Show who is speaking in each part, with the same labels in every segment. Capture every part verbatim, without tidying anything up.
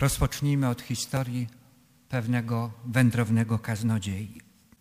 Speaker 1: Rozpocznijmy od historii pewnego wędrownego kaznodziei.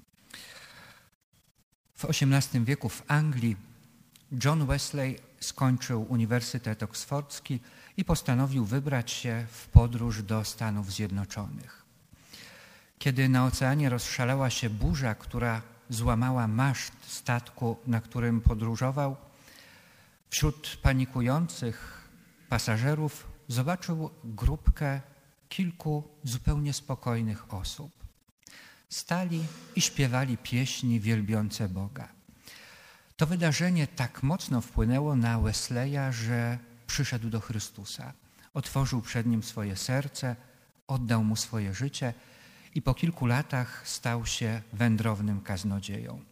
Speaker 1: W osiemnastym wieku w Anglii John Wesley skończył Uniwersytet Oksfordzki i postanowił wybrać się w podróż do Stanów Zjednoczonych. Kiedy na oceanie rozszalała się burza, która złamała maszt statku, na którym podróżował, wśród panikujących pasażerów zobaczył grupkę kilku zupełnie spokojnych osób. Stali i śpiewali pieśni wielbiące Boga. To wydarzenie tak mocno wpłynęło na Wesleya, że przyszedł do Chrystusa. Otworzył przed Nim swoje serce, oddał Mu swoje życie i po kilku latach stał się wędrownym kaznodzieją.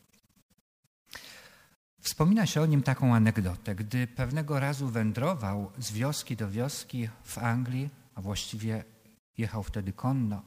Speaker 1: Wspomina się o nim taką anegdotę. Gdy pewnego razu wędrował z wioski do wioski w Anglii, a właściwie jechał wtedy konno,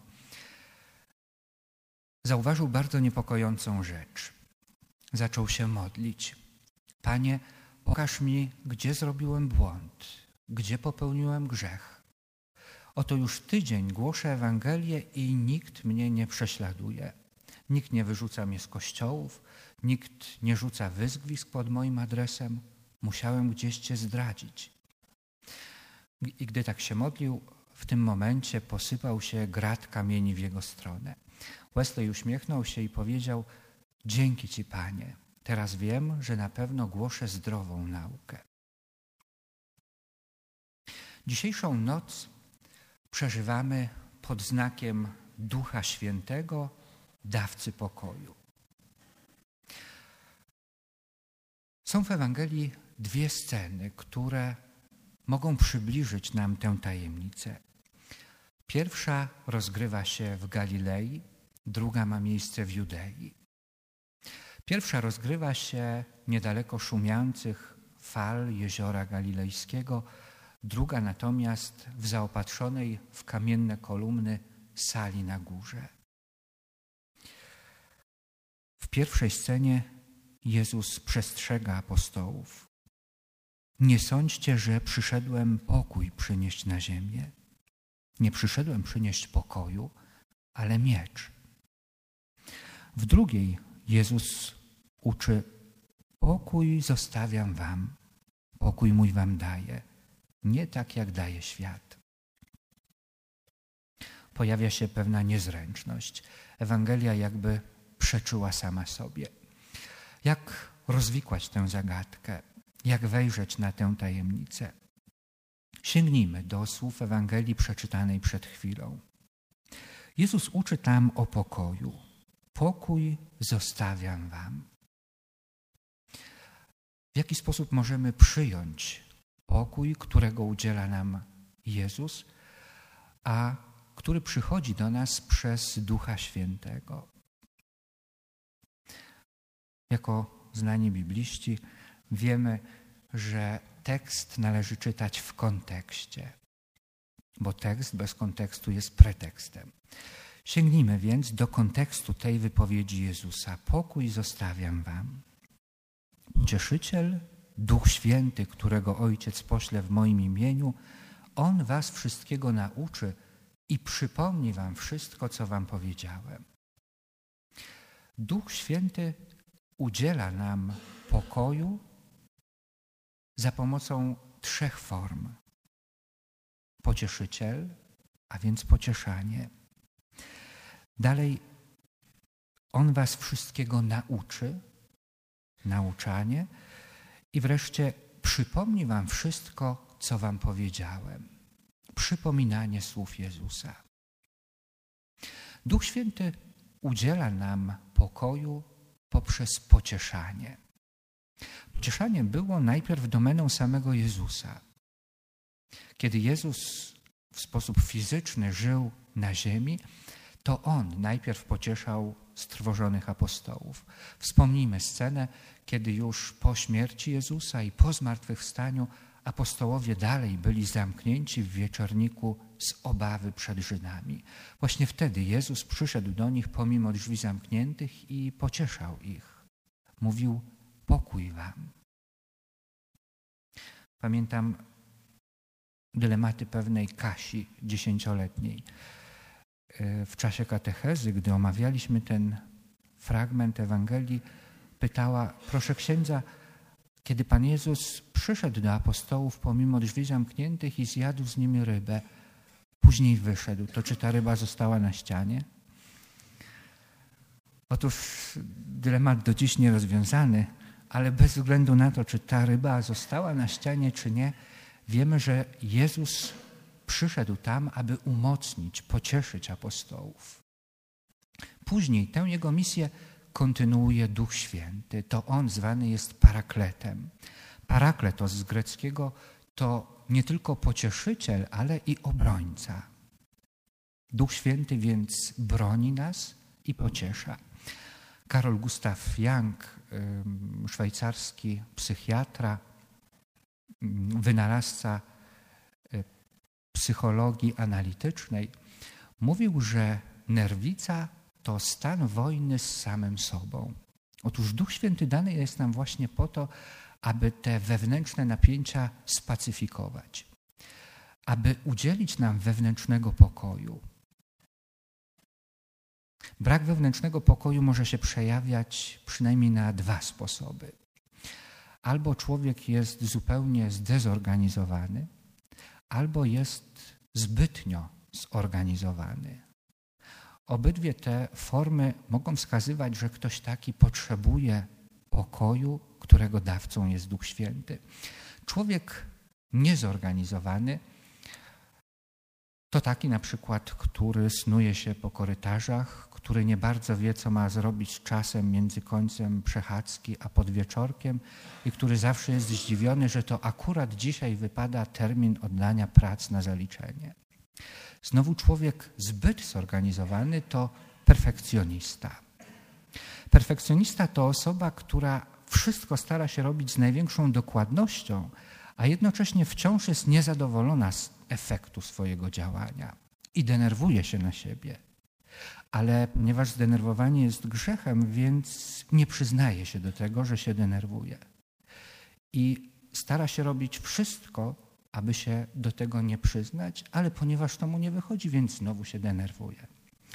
Speaker 1: zauważył bardzo niepokojącą rzecz. Zaczął się modlić. Panie, pokaż mi, gdzie zrobiłem błąd, gdzie popełniłem grzech. Oto już tydzień głoszę Ewangelię i nikt mnie nie prześladuje. Nikt nie wyrzuca mnie z kościołów, nikt nie rzuca wyzwisk pod moim adresem. Musiałem gdzieś Cię zdradzić. I gdy tak się modlił, w tym momencie posypał się grad kamieni w jego stronę. Wesley uśmiechnął się i powiedział: dzięki Ci, Panie, teraz wiem, że na pewno głoszę zdrową naukę. Dzisiejszą noc przeżywamy pod znakiem Ducha Świętego, dawcy pokoju. Są w Ewangelii dwie sceny, które mogą przybliżyć nam tę tajemnicę. Pierwsza rozgrywa się w Galilei, druga ma miejsce w Judei. Pierwsza rozgrywa się niedaleko szumiących fal jeziora galilejskiego, druga natomiast w zaopatrzonej w kamienne kolumny sali na górze. W pierwszej scenie Jezus przestrzega apostołów. Nie sądźcie, że przyszedłem pokój przynieść na ziemię. Nie przyszedłem przynieść pokoju, ale miecz. W drugiej Jezus uczy: pokój zostawiam wam, pokój mój wam daję, nie tak jak daje świat. Pojawia się pewna niezręczność. Ewangelia jakby przeczyła sama sobie. Jak rozwikłać tę zagadkę? Jak wejrzeć na tę tajemnicę? Sięgnijmy do słów Ewangelii przeczytanej przed chwilą. Jezus uczy tam o pokoju. Pokój zostawiam wam. W jaki sposób możemy przyjąć pokój, którego udziela nam Jezus, a który przychodzi do nas przez Ducha Świętego? Jako znani bibliści wiemy, że tekst należy czytać w kontekście, bo tekst bez kontekstu jest pretekstem. Sięgnijmy więc do kontekstu tej wypowiedzi Jezusa. Pokój zostawiam wam. Cieszyciel, Duch Święty, którego Ojciec pośle w moim imieniu, On was wszystkiego nauczy i przypomni wam wszystko, co wam powiedziałem. Duch Święty udziela nam pokoju za pomocą trzech form. Pocieszyciel, a więc pocieszanie. Dalej, On was wszystkiego nauczy, nauczanie. I wreszcie przypomni wam wszystko, co wam powiedziałem. Przypominanie słów Jezusa. Duch Święty udziela nam pokoju poprzez pocieszanie. Pocieszanie było najpierw domeną samego Jezusa. Kiedy Jezus w sposób fizyczny żył na ziemi, to On najpierw pocieszał strwożonych apostołów. Wspomnijmy scenę, kiedy już po śmierci Jezusa i po zmartwychwstaniu apostołowie dalej byli zamknięci w wieczorniku z obawy przed Żydami. Właśnie wtedy Jezus przyszedł do nich pomimo drzwi zamkniętych i pocieszał ich. Mówił: pokój wam. Pamiętam dylematy pewnej Kasi dziesięcioletniej. W czasie katechezy, gdy omawialiśmy ten fragment Ewangelii, pytała: proszę księdza, kiedy Pan Jezus przyszedł do apostołów pomimo drzwi zamkniętych i zjadł z nimi rybę, później wyszedł, to czy ta ryba została na ścianie? Otóż dylemat do dziś nierozwiązany, ale bez względu na to, czy ta ryba została na ścianie, czy nie, wiemy, że Jezus przyszedł tam, aby umocnić, pocieszyć apostołów. Później tę jego misję kontynuuje Duch Święty. To On zwany jest parakletem. Parakletos z greckiego to nie tylko pocieszyciel, ale i obrońca. Duch Święty więc broni nas i pociesza. Karol Gustav Jung, szwajcarski psychiatra, wynalazca psychologii analitycznej, mówił, że nerwica to stan wojny z samym sobą. Otóż Duch Święty dany jest nam właśnie po to, aby te wewnętrzne napięcia spacyfikować, aby udzielić nam wewnętrznego pokoju. Brak wewnętrznego pokoju może się przejawiać przynajmniej na dwa sposoby. Albo człowiek jest zupełnie zdezorganizowany, albo jest zbytnio zorganizowany. Obydwie te formy mogą wskazywać, że ktoś taki potrzebuje pokoju, którego dawcą jest Duch Święty. Człowiek niezorganizowany to taki na przykład, który snuje się po korytarzach, który nie bardzo wie, co ma zrobić z czasem między końcem przechadzki a podwieczorkiem i który zawsze jest zdziwiony, że to akurat dzisiaj wypada termin oddania prac na zaliczenie. Znowu człowiek zbyt zorganizowany to perfekcjonista. Perfekcjonista to osoba, która wszystko stara się robić z największą dokładnością, a jednocześnie wciąż jest niezadowolona z efektu swojego działania i denerwuje się na siebie. Ale ponieważ zdenerwowanie jest grzechem, więc nie przyznaje się do tego, że się denerwuje. I stara się robić wszystko, aby się do tego nie przyznać, ale ponieważ to mu nie wychodzi, więc znowu się denerwuje.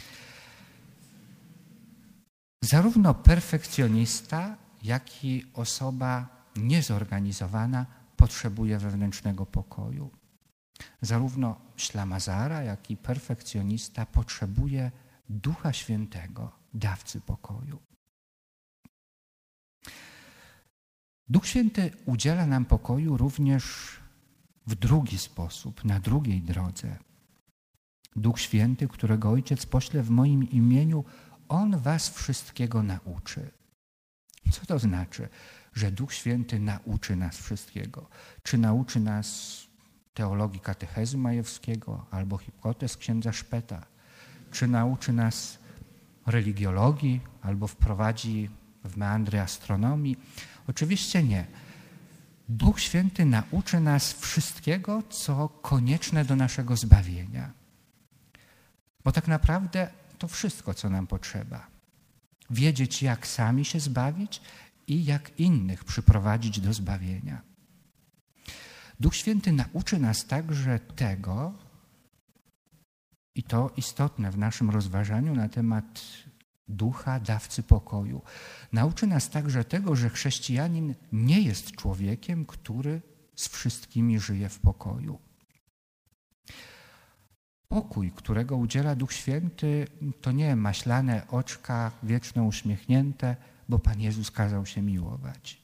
Speaker 1: Zarówno perfekcjonista, jak i osoba niezorganizowana potrzebuje wewnętrznego pokoju. Zarówno ślamazara, jak i perfekcjonista potrzebuje Ducha Świętego, dawcy pokoju. Duch Święty udziela nam pokoju również w drugi sposób, na drugiej drodze. Duch Święty, którego Ojciec pośle w moim imieniu, On was wszystkiego nauczy. Co to znaczy, że Duch Święty nauczy nas wszystkiego? Czy nauczy nas teologii katechezu majewskiego albo hipotez księdza Szpeta? Czy nauczy nas religiologii albo wprowadzi w meandry astronomii? Oczywiście nie. Duch Święty nauczy nas wszystkiego, co konieczne do naszego zbawienia. Bo tak naprawdę to wszystko, co nam potrzeba. Wiedzieć, jak sami się zbawić i jak innych przyprowadzić do zbawienia. Duch Święty nauczy nas także tego, i to istotne w naszym rozważaniu na temat Ducha, dawcy pokoju. Nauczy nas także tego, że chrześcijanin nie jest człowiekiem, który z wszystkimi żyje w pokoju. Pokój, którego udziela Duch Święty, to nie maślane oczka, wieczne uśmiechnięte, bo Pan Jezus kazał się miłować.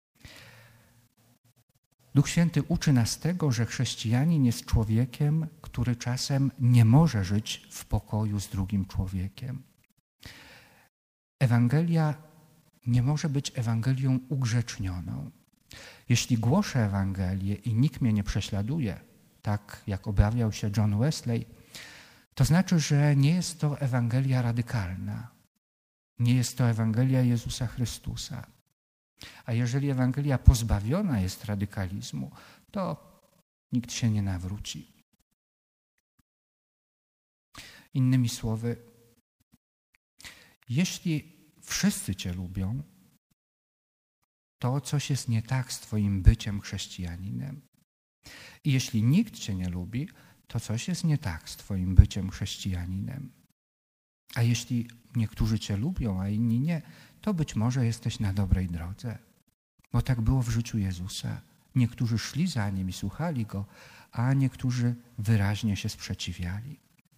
Speaker 1: Duch Święty uczy nas tego, że chrześcijanin jest człowiekiem, który czasem nie może żyć w pokoju z drugim człowiekiem. Ewangelia nie może być Ewangelią ugrzecznioną. Jeśli głoszę Ewangelię i nikt mnie nie prześladuje, tak jak obawiał się John Wesley, to znaczy, że nie jest to Ewangelia radykalna. Nie jest to Ewangelia Jezusa Chrystusa. A jeżeli Ewangelia pozbawiona jest radykalizmu, to nikt się nie nawróci. Innymi słowy, jeśli wszyscy Cię lubią, to coś jest nie tak z Twoim byciem chrześcijaninem. I jeśli nikt cię nie lubi, to coś jest nie tak z twoim byciem chrześcijaninem. A jeśli niektórzy cię lubią, a inni nie, to być może jesteś na dobrej drodze. Bo tak było w życiu Jezusa. Niektórzy szli za Nim i słuchali Go, a niektórzy wyraźnie się sprzeciwiali.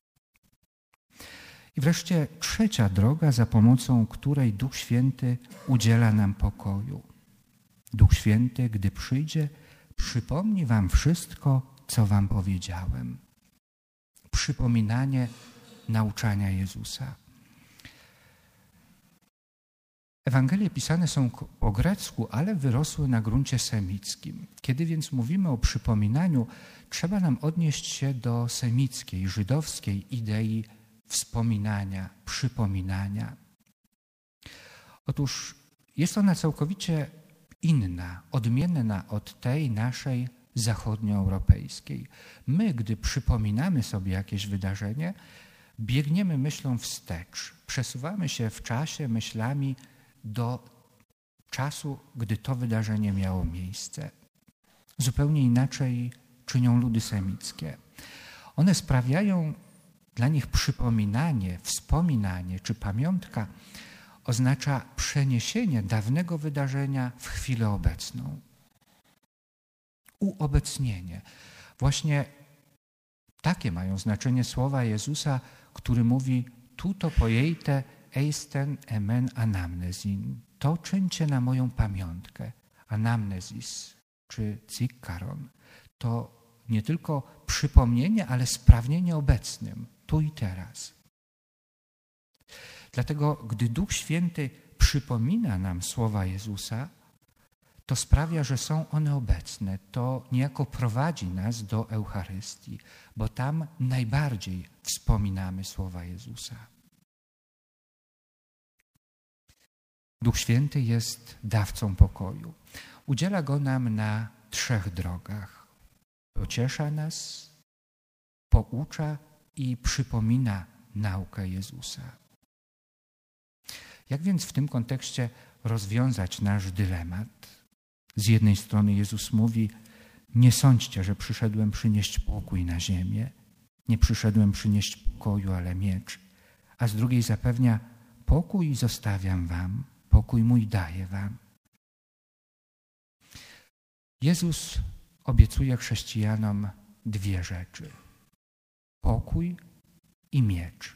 Speaker 1: I wreszcie trzecia droga, za pomocą której Duch Święty udziela nam pokoju. Duch Święty, gdy przyjdzie, przypomni wam wszystko, co wam powiedziałem. Przypominanie nauczania Jezusa. Ewangelie pisane są po grecku, ale wyrosły na gruncie semickim. Kiedy więc mówimy o przypominaniu, trzeba nam odnieść się do semickiej, żydowskiej idei wspominania, przypominania. Otóż jest ona całkowicie inna, odmienna od tej naszej zachodnioeuropejskiej. My, gdy przypominamy sobie jakieś wydarzenie, biegniemy myślą wstecz, przesuwamy się w czasie myślami do czasu, gdy to wydarzenie miało miejsce. Zupełnie inaczej czynią ludy semickie. One sprawiają, dla nich przypominanie, wspominanie czy pamiątka oznacza przeniesienie dawnego wydarzenia w chwilę obecną. Uobecnienie. Właśnie takie mają znaczenie słowa Jezusa, który mówi tuto pojeite eisten emen anamnesin. To czyńcie na moją pamiątkę. Anamnesis czy zikaron. To nie tylko przypomnienie, ale sprawnienie obecnym, tu i teraz. Dlatego, gdy Duch Święty przypomina nam słowa Jezusa, to sprawia, że są one obecne. To niejako prowadzi nas do Eucharystii, bo tam najbardziej wspominamy słowa Jezusa. Duch Święty jest dawcą pokoju. Udziela go nam na trzech drogach. Pociesza nas, poucza i przypomina naukę Jezusa. Jak więc w tym kontekście rozwiązać nasz dylemat? Z jednej strony Jezus mówi: nie sądźcie, że przyszedłem przynieść pokój na ziemię. Nie przyszedłem przynieść pokoju, ale miecz. A z drugiej zapewnia: pokój zostawiam wam, pokój mój daję wam. Jezus obiecuje chrześcijanom dwie rzeczy: pokój i miecz.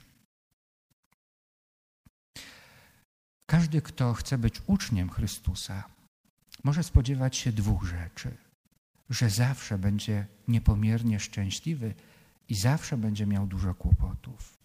Speaker 1: Każdy, kto chce być uczniem Chrystusa, może spodziewać się dwóch rzeczy: że zawsze będzie niepomiernie szczęśliwy i zawsze będzie miał dużo kłopotów.